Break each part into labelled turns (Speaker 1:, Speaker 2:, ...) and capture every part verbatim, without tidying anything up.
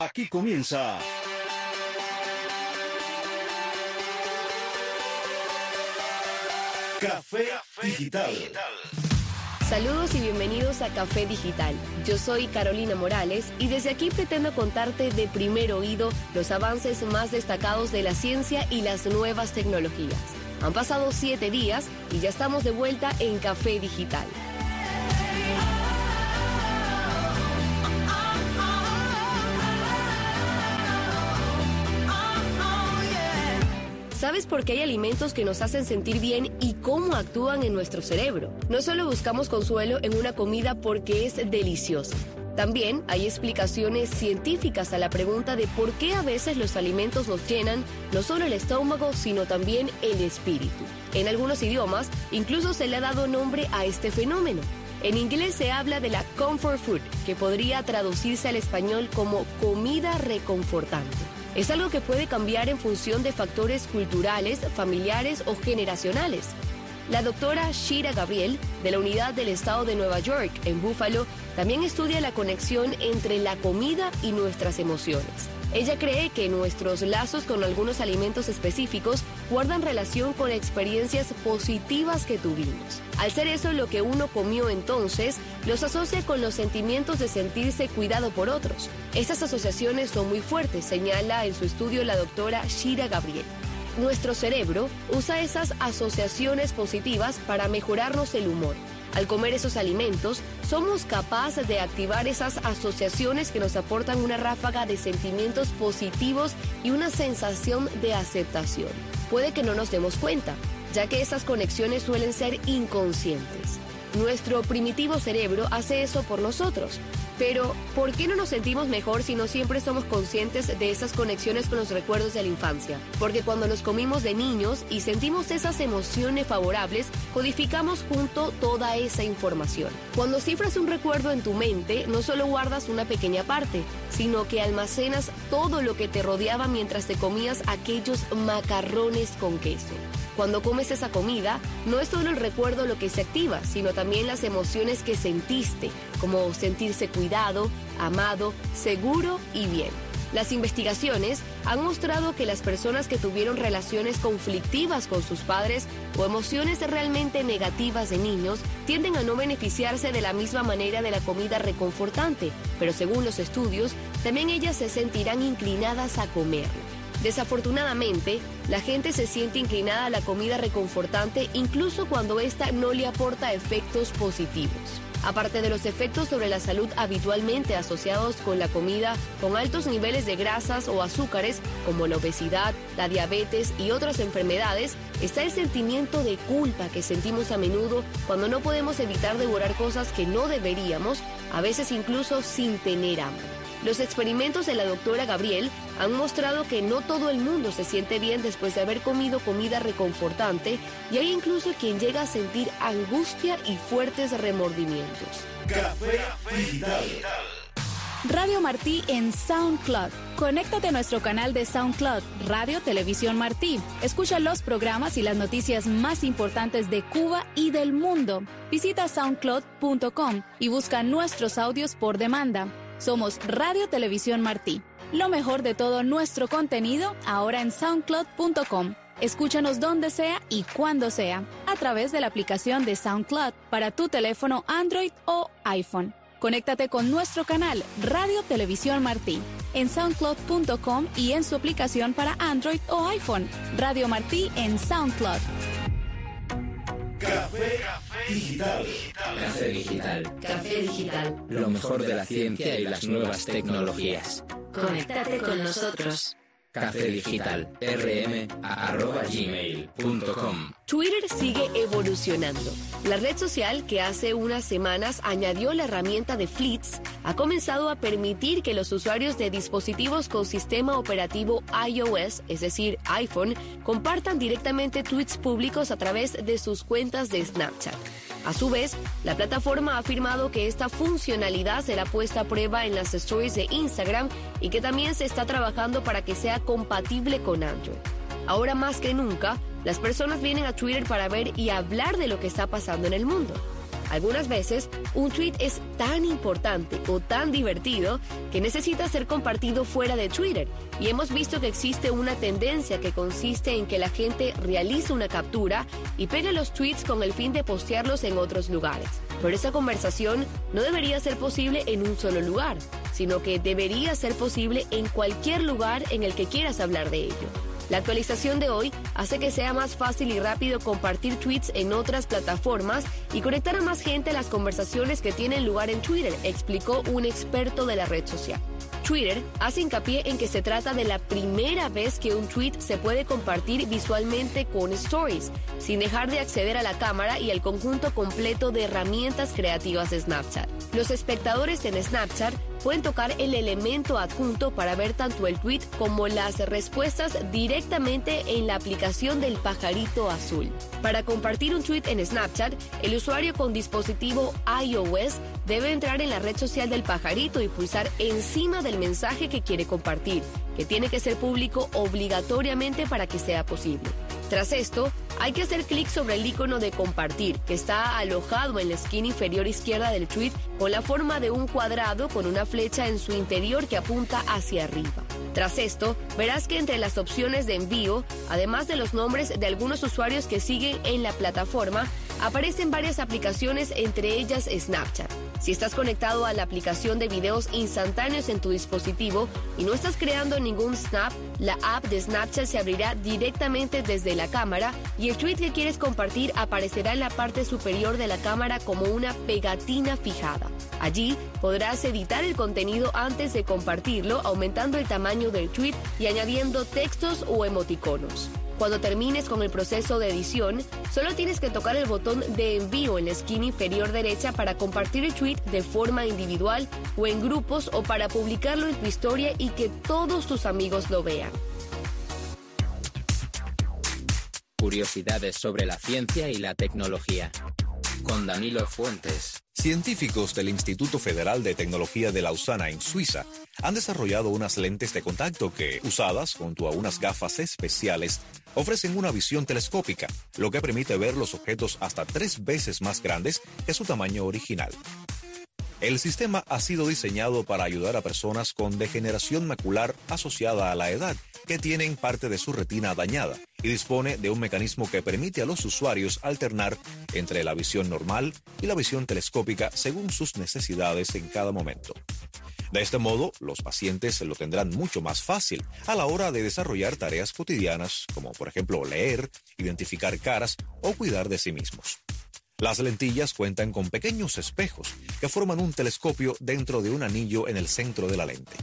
Speaker 1: Aquí comienza Café Digital.
Speaker 2: Saludos y bienvenidos a Café Digital. Yo soy Carolina Morales y desde aquí pretendo contarte de primer oído los avances más destacados de la ciencia y las nuevas tecnologías. Han pasado siete días y ya estamos de vuelta en Café Digital. ¿Sabes por qué hay alimentos que nos hacen sentir bien y cómo actúan en nuestro cerebro? No solo buscamos consuelo en una comida porque es deliciosa. También hay explicaciones científicas a la pregunta de por qué a veces los alimentos nos llenan no solo el estómago, sino también el espíritu. En algunos idiomas, incluso se le ha dado nombre a este fenómeno. En inglés se habla de la comfort food, que podría traducirse al español como comida reconfortante. Es algo que puede cambiar en función de factores culturales, familiares o generacionales. La doctora Shira Gabriel, de la Unidad del Estado de Nueva York, en Buffalo, también estudia la conexión entre la comida y nuestras emociones. Ella cree que nuestros lazos con algunos alimentos específicos guardan relación con experiencias positivas que tuvimos. Al ser eso lo que uno comió entonces, los asocia con los sentimientos de sentirse cuidado por otros. Estas asociaciones son muy fuertes, señala en su estudio la doctora Shira Gabriel. Nuestro cerebro usa esas asociaciones positivas para mejorarnos el humor. Al comer esos alimentos, somos capaces de activar esas asociaciones que nos aportan una ráfaga de sentimientos positivos y una sensación de aceptación. Puede que no nos demos cuenta, ya que esas conexiones suelen ser inconscientes. Nuestro primitivo cerebro hace eso por nosotros. Pero, ¿por qué no nos sentimos mejor si no siempre somos conscientes de esas conexiones con los recuerdos de la infancia? Porque cuando nos comimos de niños y sentimos esas emociones favorables, codificamos junto toda esa información. Cuando cifras un recuerdo en tu mente, no solo guardas una pequeña parte, sino que almacenas todo lo que te rodeaba mientras te comías aquellos macarrones con queso. Cuando comes esa comida, no es solo el recuerdo lo que se activa, sino también las emociones que sentiste, como sentirse cuidado, amado, seguro y bien. Las investigaciones han mostrado que las personas que tuvieron relaciones conflictivas con sus padres o emociones realmente negativas de niños tienden a no beneficiarse de la misma manera de la comida reconfortante, pero según los estudios, también ellas se sentirán inclinadas a comerla. Desafortunadamente, la gente se siente inclinada a la comida reconfortante incluso cuando ésta no le aporta efectos positivos. Aparte de los efectos sobre la salud habitualmente asociados con la comida con altos niveles de grasas o azúcares, como la obesidad, la diabetes y otras enfermedades, está el sentimiento de culpa que sentimos a menudo cuando no podemos evitar devorar cosas que no deberíamos, a veces incluso sin tener hambre. Los experimentos de la doctora Gabriel han mostrado que no todo el mundo se siente bien después de haber comido comida reconfortante y hay incluso quien llega a sentir angustia y fuertes remordimientos.
Speaker 1: Café Digital.
Speaker 3: Radio Martí en SoundCloud. Conéctate a nuestro canal de SoundCloud, Radio Televisión Martí. Escucha los programas y las noticias más importantes de Cuba y del mundo. Visita soundcloud punto com y busca nuestros audios por demanda. Somos Radio Televisión Martí. Lo mejor de todo nuestro contenido ahora en soundcloud punto com. Escúchanos donde sea y cuando sea, a través de la aplicación de SoundCloud para tu teléfono Android o iPhone. Conéctate con nuestro canal Radio Televisión Martí en soundcloud punto com y en su aplicación para Android o iPhone. Radio Martí en SoundCloud.
Speaker 1: Café Digital.
Speaker 4: Café Digital.
Speaker 2: Café Digital.
Speaker 4: Lo mejor de la ciencia y las nuevas tecnologías.
Speaker 2: Conéctate con nosotros.
Speaker 4: Café Digital. rm arroba gmail punto com.
Speaker 2: Twitter sigue evolucionando. La red social que hace unas semanas añadió la herramienta de Fleets ha comenzado a permitir que los usuarios de dispositivos con sistema operativo iOS, es decir, iPhone, compartan directamente tweets públicos a través de sus cuentas de Snapchat. A su vez, la plataforma ha afirmado que esta funcionalidad será puesta a prueba en las stories de Instagram y que también se está trabajando para que sea compatible con Android. Ahora más que nunca, las personas vienen a Twitter para ver y hablar de lo que está pasando en el mundo. Algunas veces, un tweet es tan importante o tan divertido que necesita ser compartido fuera de Twitter. Y hemos visto que existe una tendencia que consiste en que la gente realiza una captura y pega los tweets con el fin de postearlos en otros lugares. Pero esa conversación no debería ser posible en un solo lugar, sino que debería ser posible en cualquier lugar en el que quieras hablar de ello. La actualización de hoy hace que sea más fácil y rápido compartir tweets en otras plataformas y conectar a más gente a las conversaciones que tienen lugar en Twitter, explicó un experto de la red social. Twitter hace hincapié en que se trata de la primera vez que un tweet se puede compartir visualmente con Stories, sin dejar de acceder a la cámara y al conjunto completo de herramientas creativas de Snapchat. Los espectadores en Snapchat pueden tocar el elemento adjunto para ver tanto el tweet como las respuestas directamente en la aplicación del pajarito azul. Para compartir un tweet en Snapchat, el usuario con dispositivo iOS debe entrar en la red social del pajarito y pulsar encima del mensaje que quiere compartir, que tiene que ser público obligatoriamente para que sea posible. Tras esto, hay que hacer clic sobre el icono de compartir, que está alojado en la esquina inferior izquierda del tweet con la forma de un cuadrado con una flecha en su interior que apunta hacia arriba. Tras esto, verás que entre las opciones de envío, además de los nombres de algunos usuarios que siguen en la plataforma, aparecen varias aplicaciones, entre ellas Snapchat. Si estás conectado a la aplicación de videos instantáneos en tu dispositivo y no estás creando ningún snap, la app de Snapchat se abrirá directamente desde la cámara y el tweet que quieres compartir aparecerá en la parte superior de la cámara como una pegatina fijada. Allí podrás editar el contenido antes de compartirlo, aumentando el tamaño del tweet y añadiendo textos o emoticonos. Cuando termines con el proceso de edición, solo tienes que tocar el botón de envío en la esquina inferior derecha para compartir el tweet de forma individual o en grupos o para publicarlo en tu historia y que todos tus amigos lo vean.
Speaker 4: Curiosidades sobre la ciencia y la tecnología. Con Danilo Fuentes.
Speaker 5: Científicos del Instituto Federal de Tecnología de Lausana, en Suiza, han desarrollado unas lentes de contacto que, usadas junto a unas gafas especiales, ofrecen una visión telescópica, lo que permite ver los objetos hasta tres veces más grandes que su tamaño original. El sistema ha sido diseñado para ayudar a personas con degeneración macular asociada a la edad, que tienen parte de su retina dañada, y dispone de un mecanismo que permite a los usuarios alternar entre la visión normal y la visión telescópica según sus necesidades en cada momento. De este modo, los pacientes lo tendrán mucho más fácil a la hora de desarrollar tareas cotidianas, como por ejemplo leer, identificar caras o cuidar de sí mismos. Las lentillas cuentan con pequeños espejos que forman un telescopio dentro de un anillo en el centro de la lente.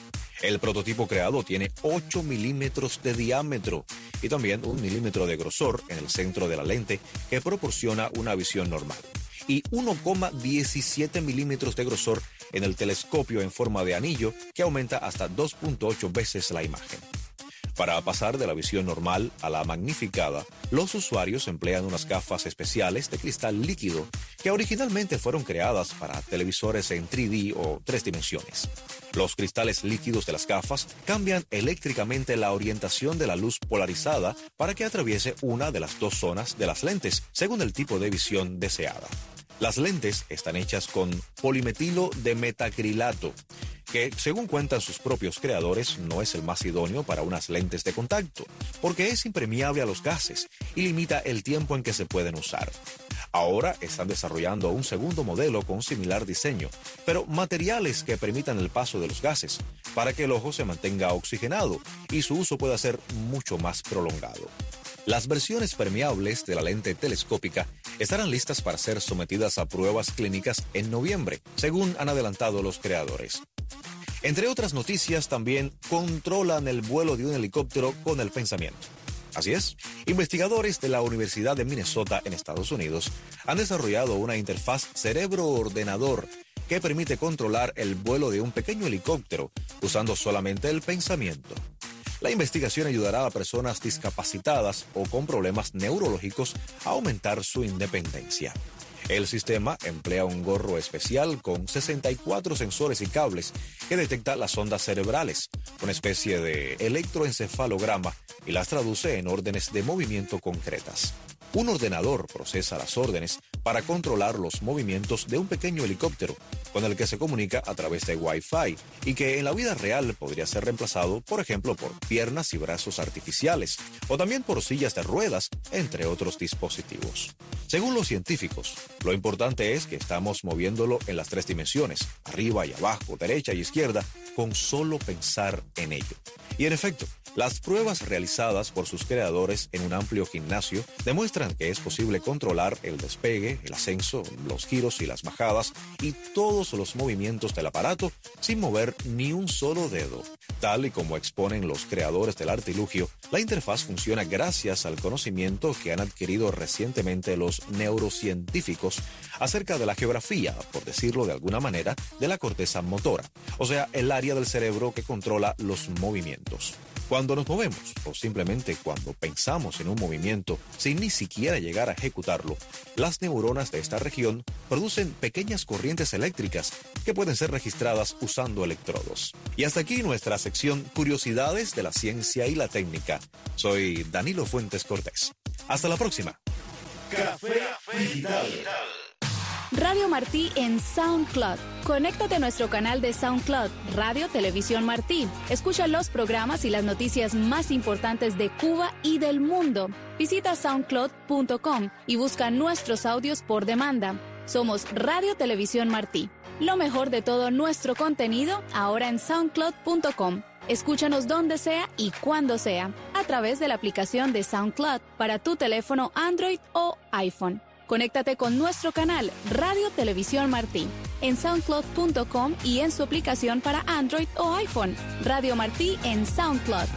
Speaker 5: El prototipo creado tiene ocho milímetros de diámetro y también un milímetro de grosor en el centro de la lente que proporciona una visión normal, y uno coma diecisiete milímetros de grosor en el telescopio en forma de anillo que aumenta hasta dos punto ocho veces la imagen. Para pasar de la visión normal a la magnificada, los usuarios emplean unas gafas especiales de cristal líquido que originalmente fueron creadas para televisores en tres D o tres dimensiones. Los cristales líquidos de las gafas cambian eléctricamente la orientación de la luz polarizada para que atraviese una de las dos zonas de las lentes, según el tipo de visión deseada. Las lentes están hechas con polimetilo de metacrilato, que, según cuentan sus propios creadores, no es el más idóneo para unas lentes de contacto, porque es impermeable a los gases y limita el tiempo en que se pueden usar. Ahora están desarrollando un segundo modelo con similar diseño, pero materiales que permitan el paso de los gases, para que el ojo se mantenga oxigenado y su uso pueda ser mucho más prolongado. Las versiones permeables de la lente telescópica estarán listas para ser sometidas a pruebas clínicas en noviembre, según han adelantado los creadores. Entre otras noticias, también controlan el vuelo de un helicóptero con el pensamiento. Así es, investigadores de la Universidad de Minnesota en Estados Unidos han desarrollado una interfaz cerebro-ordenador que permite controlar el vuelo de un pequeño helicóptero usando solamente el pensamiento. La investigación ayudará a personas discapacitadas o con problemas neurológicos a aumentar su independencia. El sistema emplea un gorro especial con sesenta y cuatro sensores y cables que detecta las ondas cerebrales, una especie de electroencefalograma, y las traduce en órdenes de movimiento concretas. Un ordenador procesa las órdenes para controlar los movimientos de un pequeño helicóptero con el que se comunica a través de Wi-Fi y que en la vida real podría ser reemplazado, por ejemplo, por piernas y brazos artificiales o también por sillas de ruedas, entre otros dispositivos. Según los científicos, lo importante es que estamos moviéndolo en las tres dimensiones, arriba y abajo, derecha y izquierda, con solo pensar en ello. Y en efecto, las pruebas realizadas por sus creadores en un amplio gimnasio demuestran que es posible controlar el despegue, el ascenso, los giros y las bajadas y todos los movimientos del aparato sin mover ni un solo dedo. Tal y como exponen los creadores del artilugio, la interfaz funciona gracias al conocimiento que han adquirido recientemente los neurocientíficos acerca de la geografía, por decirlo de alguna manera, de la corteza motora, o sea, el área del cerebro que controla los movimientos. Cuando nos movemos, o simplemente cuando pensamos en un movimiento sin ni siquiera llegar a ejecutarlo, las neuronas de esta región producen pequeñas corrientes eléctricas que pueden ser registradas usando electrodos. Y hasta aquí nuestra sección Curiosidades de la Ciencia y la Técnica. Soy Danilo Fuentes Cortés. Hasta la próxima.
Speaker 1: Café Digital.
Speaker 3: Radio Martí en SoundCloud. Conéctate a nuestro canal de SoundCloud, Radio Televisión Martí. Escucha los programas y las noticias más importantes de Cuba y del mundo. Visita soundcloud punto com y busca nuestros audios por demanda. Somos Radio Televisión Martí. Lo mejor de todo nuestro contenido ahora en soundcloud punto com. Escúchanos donde sea y cuando sea, a través de la aplicación de SoundCloud para tu teléfono Android o iPhone. Conéctate con nuestro canal Radio Televisión Martí en soundcloud punto com y en su aplicación para Android o iPhone. Radio Martí en SoundCloud.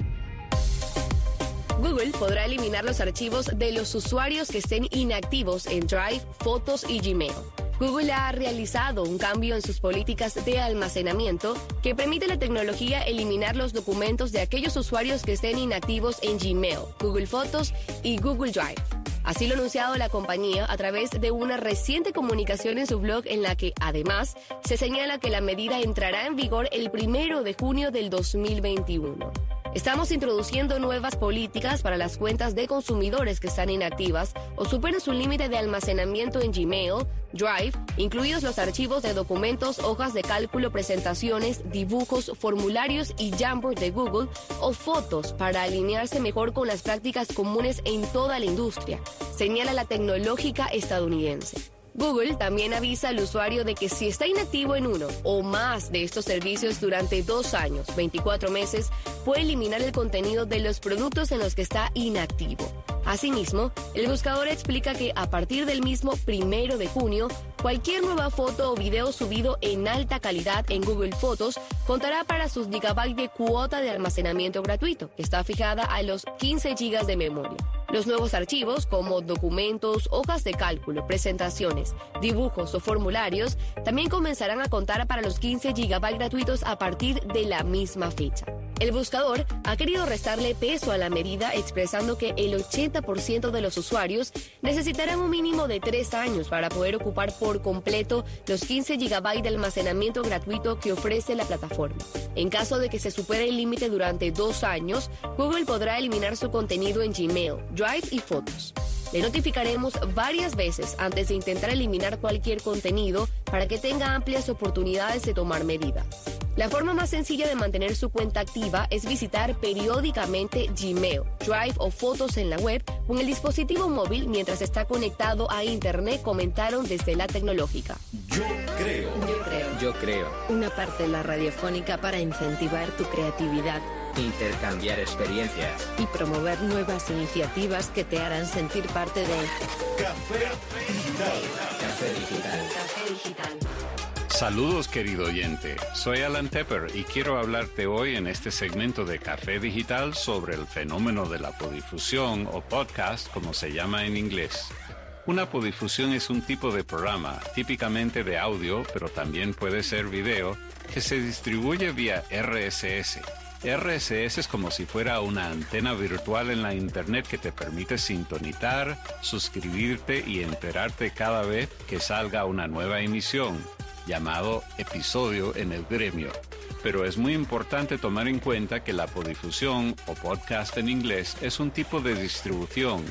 Speaker 2: Google podrá eliminar los archivos de los usuarios que estén inactivos en Drive, Fotos y Gmail. Google ha realizado un cambio en sus políticas de almacenamiento que permite a la tecnología eliminar los documentos de aquellos usuarios que estén inactivos en Gmail, Google Fotos y Google Drive. Así lo ha anunciado la compañía a través de una reciente comunicación en su blog en la que, además, se señala que la medida entrará en vigor el primero de junio del dos mil veintiuno. Estamos introduciendo nuevas políticas para las cuentas de consumidores que están inactivas o superan su límite de almacenamiento en Gmail, Drive, incluidos los archivos de documentos, hojas de cálculo, presentaciones, dibujos, formularios y Jamboard de Google o fotos para alinearse mejor con las prácticas comunes en toda la industria, señala la tecnológica estadounidense. Google también avisa al usuario de que si está inactivo en uno o más de estos servicios durante dos años, veinticuatro meses, puede eliminar el contenido de los productos en los que está inactivo. Asimismo, el buscador explica que a partir del mismo primero de junio, cualquier nueva foto o video subido en alta calidad en Google Fotos contará para sus gigabytes de cuota de almacenamiento gratuito, que está fijada a los quince gigas de memoria. Los nuevos archivos, como documentos, hojas de cálculo, presentaciones, dibujos o formularios, también comenzarán a contar para los quince gigabytes gratuitos a partir de la misma fecha. El buscador ha querido restarle peso a la medida, expresando que el ochenta por ciento de los usuarios necesitarán un mínimo de tres años para poder ocupar por completo los quince gigabytes de almacenamiento gratuito que ofrece la plataforma. En caso de que se supere el límite durante dos años, Google podrá eliminar su contenido en Gmail, Drive y Fotos. Le notificaremos varias veces antes de intentar eliminar cualquier contenido para que tenga amplias oportunidades de tomar medidas. La forma más sencilla de mantener su cuenta activa es visitar periódicamente Gmail, Drive o Fotos en la web con el dispositivo móvil mientras está conectado a Internet, comentaron desde la tecnológica.
Speaker 1: Yo creo.
Speaker 2: Yo creo.
Speaker 4: Yo creo.
Speaker 6: Una parte de la radiofónica para incentivar tu creatividad.
Speaker 4: Intercambiar experiencias.
Speaker 6: Y promover nuevas iniciativas que te harán sentir parte de...
Speaker 1: Café Digital.
Speaker 4: Café Digital.
Speaker 2: Café Digital.
Speaker 7: Saludos, querido oyente. Soy Alan Tepper y quiero hablarte hoy en este segmento de Café Digital sobre el fenómeno de la podifusión o podcast, como se llama en inglés. Una podifusión es un tipo de programa, típicamente de audio, pero también puede ser video, que se distribuye vía R S S. R S S es como si fuera una antena virtual en la Internet que te permite sintonizar, suscribirte y enterarte cada vez que salga una nueva emisión, llamado episodio en el gremio. Pero es muy importante tomar en cuenta que la podifusión, o podcast en inglés, es un tipo de distribución.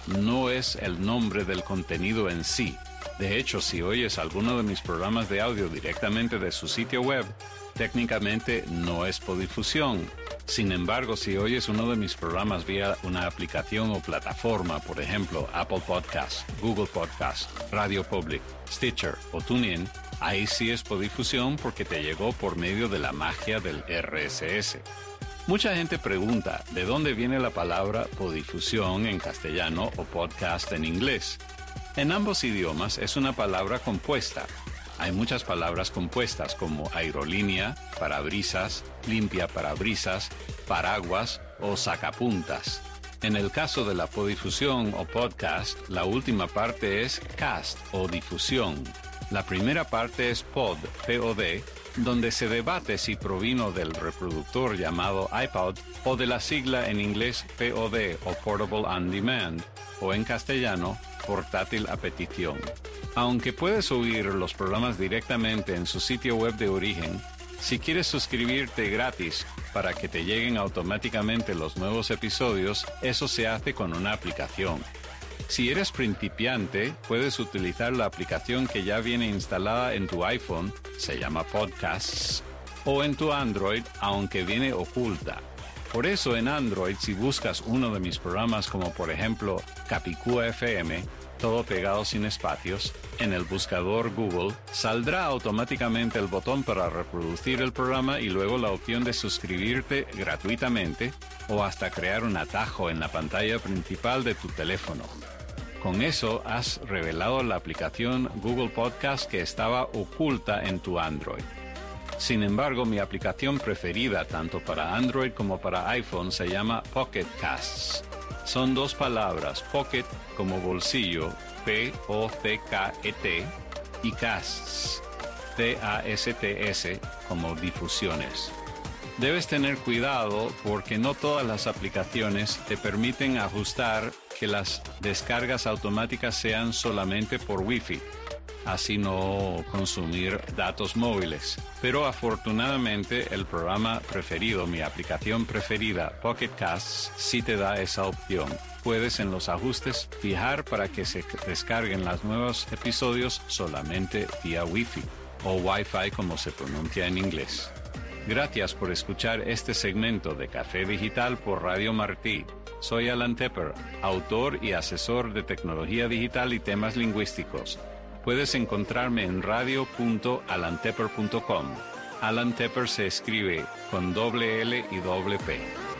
Speaker 7: no es el nombre del contenido en sí. De hecho, si oyes alguno de mis programas de audio directamente de su sitio web, técnicamente no es podifusión. Sin embargo, si oyes uno de mis programas vía una aplicación o plataforma, por ejemplo, Apple Podcast, Google Podcast, Radio Public, Stitcher o TuneIn, ahí sí es podifusión porque te llegó por medio de la magia del R S S. Mucha gente pregunta de dónde viene la palabra podifusión en castellano o podcast en inglés. En ambos idiomas es una palabra compuesta. Hay muchas palabras compuestas como aerolínea, parabrisas, limpia parabrisas, paraguas o sacapuntas. En el caso de la podifusión o podcast, la última parte es cast o difusión. La primera parte es pod, P O D, donde se debate si provino del reproductor llamado iPod o de la sigla en inglés P O D o Portable On Demand, o en castellano, portátil a petición. Aunque puedes oír los programas directamente en su sitio web de origen, si quieres suscribirte gratis para que te lleguen automáticamente los nuevos episodios, eso se hace con una aplicación. Si eres principiante, puedes utilizar la aplicación que ya viene instalada en tu iPhone, se llama Podcasts, o en tu Android, aunque viene oculta. Por eso en Android, si buscas uno de mis programas como por ejemplo Capicúa F M, todo pegado sin espacios, en el buscador Google, saldrá automáticamente el botón para reproducir el programa y luego la opción de suscribirte gratuitamente o hasta crear un atajo en la pantalla principal de tu teléfono. Con eso has revelado la aplicación Google Podcast que estaba oculta en tu Android. Sin embargo, mi aplicación preferida tanto para Android como para iPhone se llama Pocket Casts. Son dos palabras, pocket como bolsillo, P O C K E T, y casts, T A S T S, como difusiones. Debes tener cuidado porque no todas las aplicaciones te permiten ajustar que las descargas automáticas sean solamente por Wi-Fi, así no consumir datos móviles. Pero afortunadamente el programa preferido, mi aplicación preferida, Pocket Casts, sí te da esa opción. Puedes en los ajustes fijar para que se descarguen los nuevos episodios solamente vía Wi-Fi o Wi-Fi como se pronuncia en inglés. Gracias por escuchar este segmento de Café Digital por Radio Martí. Soy Alan Tepper, autor y asesor de tecnología digital y temas lingüísticos. Puedes encontrarme en radio punto alan tepper punto com. Alan Tepper se escribe con doble L y doble P.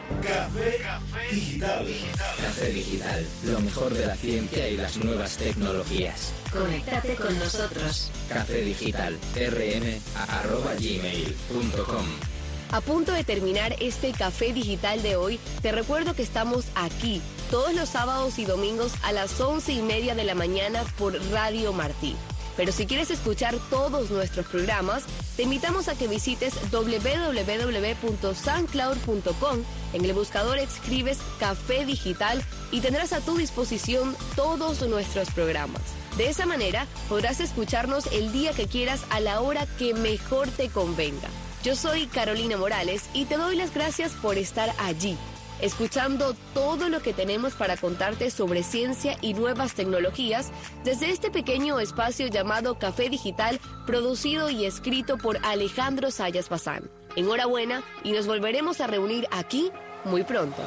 Speaker 1: Café Digital.
Speaker 4: Café Digital, lo mejor de la ciencia y las nuevas tecnologías.
Speaker 6: Conéctate con nosotros.
Speaker 4: Café Digital, rm arroba gmail punto com.
Speaker 2: A punto de terminar este Café Digital de hoy, te recuerdo que estamos aquí todos los sábados y domingos a las once y media de la mañana por Radio Martí. Pero si quieres escuchar todos nuestros programas, te invitamos a que visites doble u doble u doble u punto soundcloud punto com. En el buscador escribes Café Digital y tendrás a tu disposición todos nuestros programas. De esa manera podrás escucharnos el día que quieras a la hora que mejor te convenga. Yo soy Carolina Morales y te doy las gracias por estar allí, escuchando todo lo que tenemos para contarte sobre ciencia y nuevas tecnologías desde este pequeño espacio llamado Café Digital, producido y escrito por Alejandro Sayas Bazán. Enhorabuena y nos volveremos a reunir aquí muy pronto.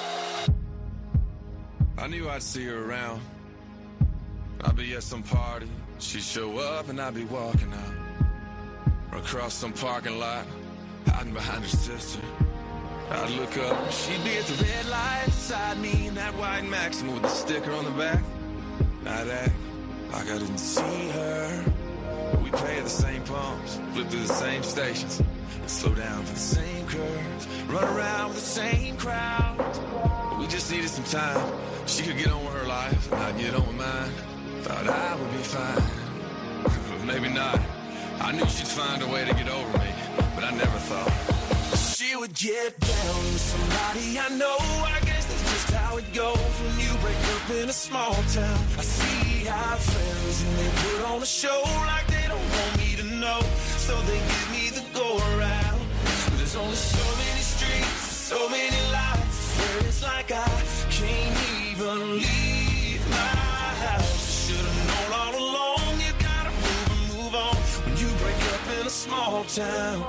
Speaker 8: I knew I'd see her around. I'd be at some party, she'd show up and I'd be walking out. Or across some parking lot, hiding behind her sister. I'd look up, she'd be at the red light beside me in that white Maxima with the sticker on the back. I'd act like I didn't see her. But we'd pay at the same pumps, flip through the same stations, and slow down for the same curves, run around with the same crowd. But we just needed some time. She could get on with her life, and I'd get on with mine. Thought I would be fine, maybe not. I knew she'd find a way to get over me, but I never thought she would get down with somebody I know. I guess that's just how it goes when you break up in a small town. I see our friends and they put on a show like they don't want me to know, so they give me the go around. There's only so many streets, so many lights, I swear it's like I can't even leave small town.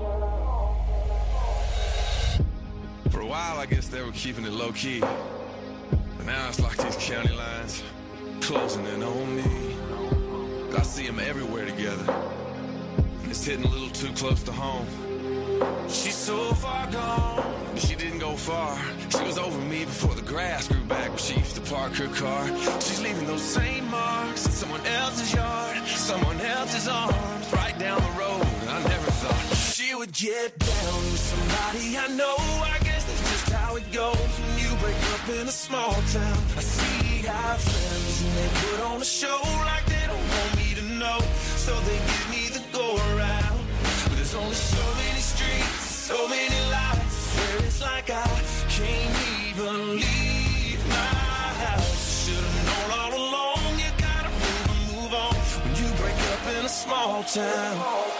Speaker 8: For a while, I guess they were keeping it low-key. But now it's like these county lines closing in on me. I see them everywhere together. And it's hitting a little too close to home. She's so far gone, but she didn't go far. She was over me before the grass grew back where she used to park her car. She's leaving those same marks in someone else's yard, someone else's arms, right down the road. I never thought she would get down with somebody I know. I guess that's just how it goes when you break up in a small town. I see our friends and they put on a show like they don't want me to know, so they give me the go around. But there's only so many streets, so many lights, where it's like I can't even leave my house. Should've known all along, you gotta move and move on when you break up in a small town.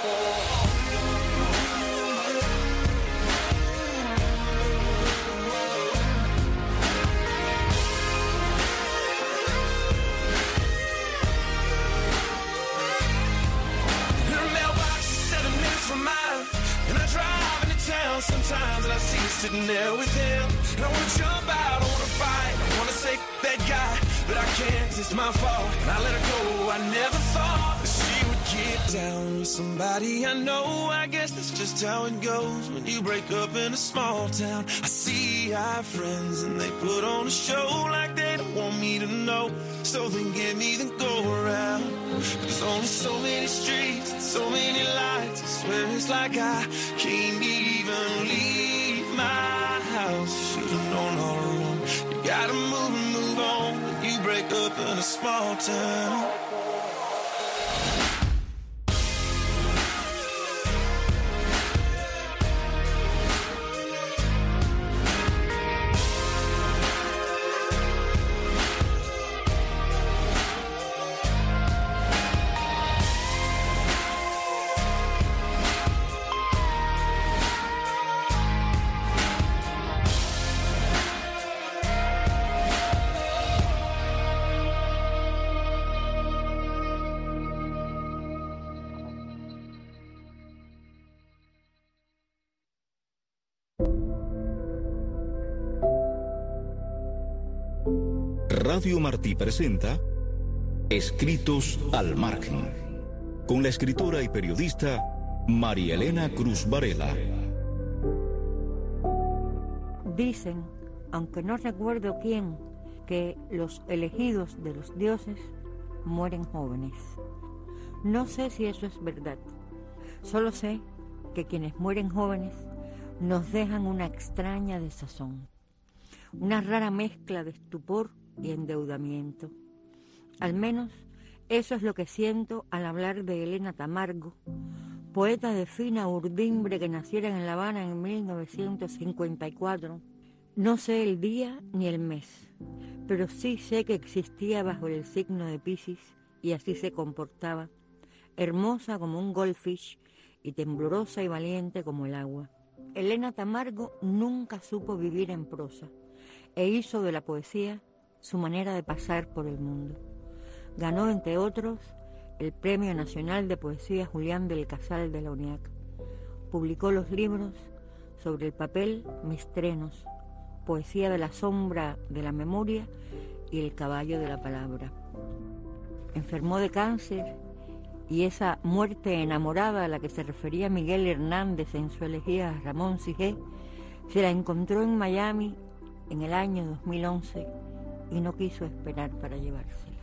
Speaker 8: Sometimes and I see you sitting there with him, and I wanna jump out, I wanna fight, I wanna say that guy, but I can't, it's my fault, and I let her go. I never thought that she would get down with somebody I know. I guess that's just how it goes when you break up in a small town. I see our friends and they put on a show like they don't want me to know, so they give me the go around. But there's only so many streets and so many lights, I swear it's like I can't even leave my house. Should've known all along, you gotta move and move on when you break up in a small town.
Speaker 9: Radio Martí presenta Escritos al Margen, con la escritora y periodista María Elena Cruz Varela.
Speaker 10: Dicen, aunque no recuerdo quién, que los elegidos de los dioses mueren jóvenes. No sé si eso es verdad. Solo sé que quienes mueren jóvenes nos dejan una extraña desazón, una rara mezcla de estupor y endeudamiento. Al menos eso es lo que siento al hablar de Elena Tamargo, poeta de fina urdimbre que naciera en La Habana en mil novecientos cincuenta y cuatro. No sé el día ni el mes, pero sí sé que existía bajo el signo de Piscis y así se comportaba, hermosa como un goldfish y temblorosa y valiente como el agua. Elena Tamargo nunca supo vivir en prosa e hizo de la poesía su manera de pasar por el mundo. Ganó, entre otros, el Premio Nacional de Poesía Julián del Casal de la UNIAC. Publicó los libros Sobre el papel, mis trenos, Poesía de la sombra de la memoria y El caballo de la palabra. Enfermó de cáncer y esa muerte enamorada a la que se refería Miguel Hernández en su elegía a Ramón Sigé se la encontró en Miami en el año dos mil once y no quiso esperar para llevársela.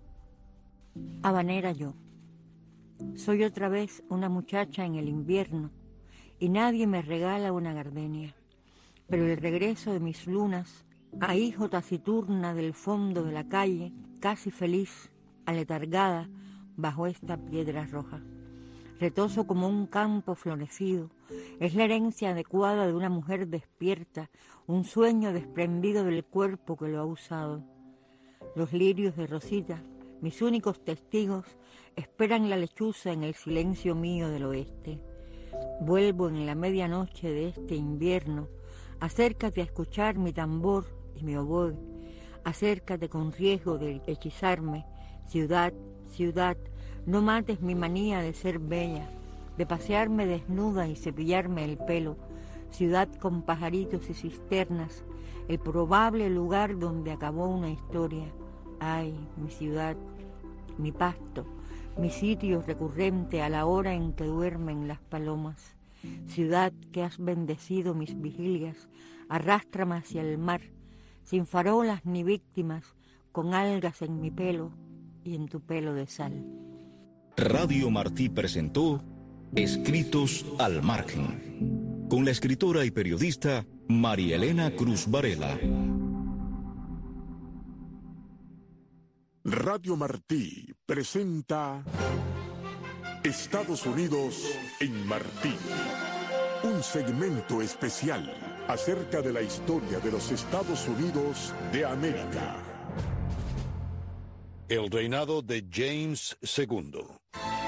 Speaker 10: Habanera yo. Soy otra vez una muchacha en el invierno y nadie me regala una gardenia, pero el regreso de mis lunas, a hijo taciturna del fondo de la calle, casi feliz, aletargada bajo esta piedra roja. Retoso como un campo florecido, es la herencia adecuada de una mujer despierta, un sueño desprendido del cuerpo que lo ha usado. Los lirios de Rosita, mis únicos testigos, esperan la lechuza en el silencio mío del oeste. Vuelvo en la medianoche de este invierno, acércate a escuchar mi tambor y mi oboe, acércate con riesgo de hechizarme, ciudad, ciudad, no mates mi manía de ser bella, de pasearme desnuda y cepillarme el pelo, ciudad con pajaritos y cisternas, el probable lugar donde acabó una historia. Ay, mi ciudad, mi pasto, mi sitio recurrente a la hora en que duermen las palomas. Ciudad que has bendecido mis vigilias, arrástrame hacia el mar, sin farolas ni víctimas, con algas en mi pelo y en tu pelo de sal.
Speaker 9: Radio Martí presentó Escritos al Margen, con la escritora y periodista María Elena Cruz Varela.
Speaker 11: Radio Martí presenta Estados Unidos en Martí, un segmento especial acerca de la historia de los Estados Unidos de América.
Speaker 12: El reinado de James segundo.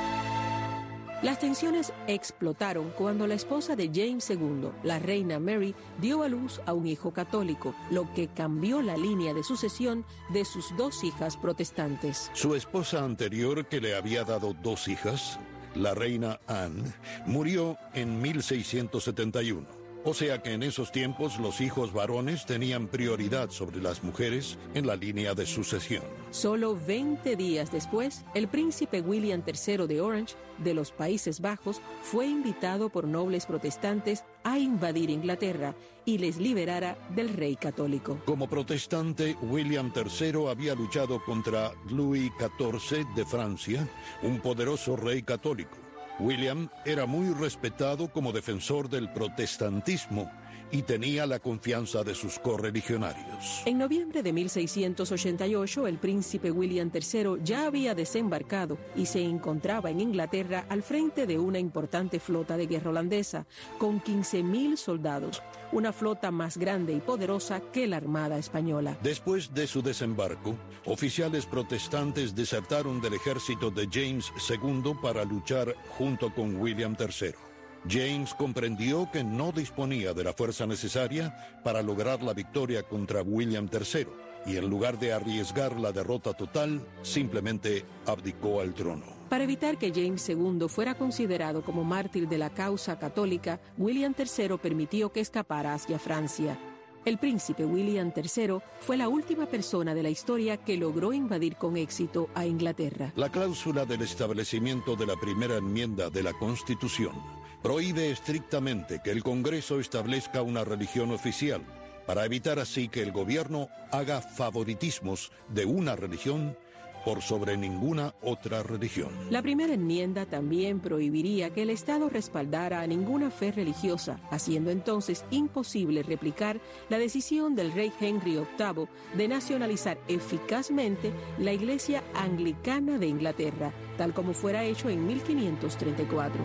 Speaker 13: Las tensiones explotaron cuando la esposa de James segundo, la reina Mary, dio a luz a un hijo católico, lo que cambió la línea de sucesión de sus dos hijas protestantes.
Speaker 12: Su esposa anterior, que le había dado dos hijas, la reina Anne, murió en mil seiscientos setenta y uno. O sea que en esos tiempos los hijos varones tenían prioridad sobre las mujeres en la línea de sucesión.
Speaker 13: Solo veinte días después, el príncipe William tercero de Orange, de los Países Bajos, fue invitado por nobles protestantes a invadir Inglaterra y les liberara del rey católico.
Speaker 12: Como protestante, William tercero había luchado contra Louis catorce de Francia, un poderoso rey católico. William era muy respetado como defensor del protestantismo y tenía la confianza de sus correligionarios.
Speaker 13: En noviembre de mil seiscientos ochenta y ocho, el príncipe William tercero ya había desembarcado y se encontraba en Inglaterra al frente de una importante flota de guerra holandesa, con quince mil soldados, una flota más grande y poderosa que la Armada Española.
Speaker 12: Después de su desembarco, oficiales protestantes desertaron del ejército de James segundo para luchar junto con William tercero. James comprendió que no disponía de la fuerza necesaria para lograr la victoria contra William tercero y en lugar de arriesgar la derrota total, simplemente abdicó al trono.
Speaker 13: Para evitar que James segundo fuera considerado como mártir de la causa católica, William tercero permitió que escapara hacia Francia. El príncipe William tercero fue la última persona de la historia que logró invadir con éxito a Inglaterra.
Speaker 12: La cláusula del establecimiento de la primera enmienda de la Constitución prohíbe estrictamente que el Congreso establezca una religión oficial, para evitar así que el gobierno haga favoritismos de una religión por sobre ninguna otra religión.
Speaker 13: La primera enmienda también prohibiría que el Estado respaldara a ninguna fe religiosa, haciendo entonces imposible replicar la decisión del rey Henry octavo de nacionalizar eficazmente la Iglesia Anglicana de Inglaterra, tal como fuera hecho en mil quinientos treinta y cuatro.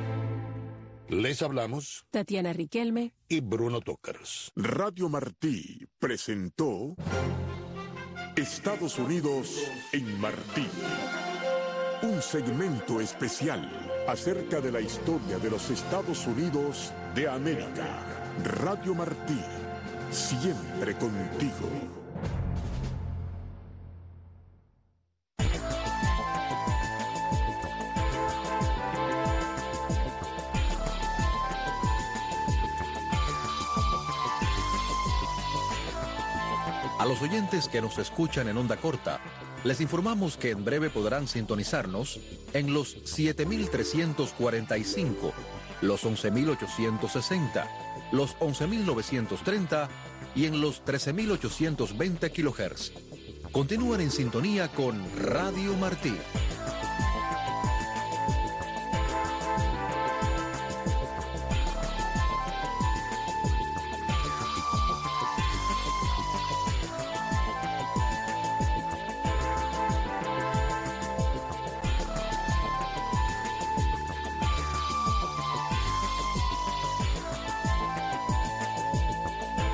Speaker 12: Les hablamos
Speaker 13: Tatiana Riquelme
Speaker 12: y Bruno Tócars.
Speaker 11: Radio Martí presentó Estados Unidos en Martí, un segmento especial acerca de la historia de los Estados Unidos de América. Radio Martí, siempre contigo.
Speaker 5: A los oyentes que nos escuchan en onda corta, les informamos que en breve podrán sintonizarnos en los siete mil trescientos cuarenta y cinco, los once mil ochocientos sesenta, los once mil novecientos treinta y en los trece mil ochocientos veinte kilohertz. Continúen en sintonía con Radio Martí.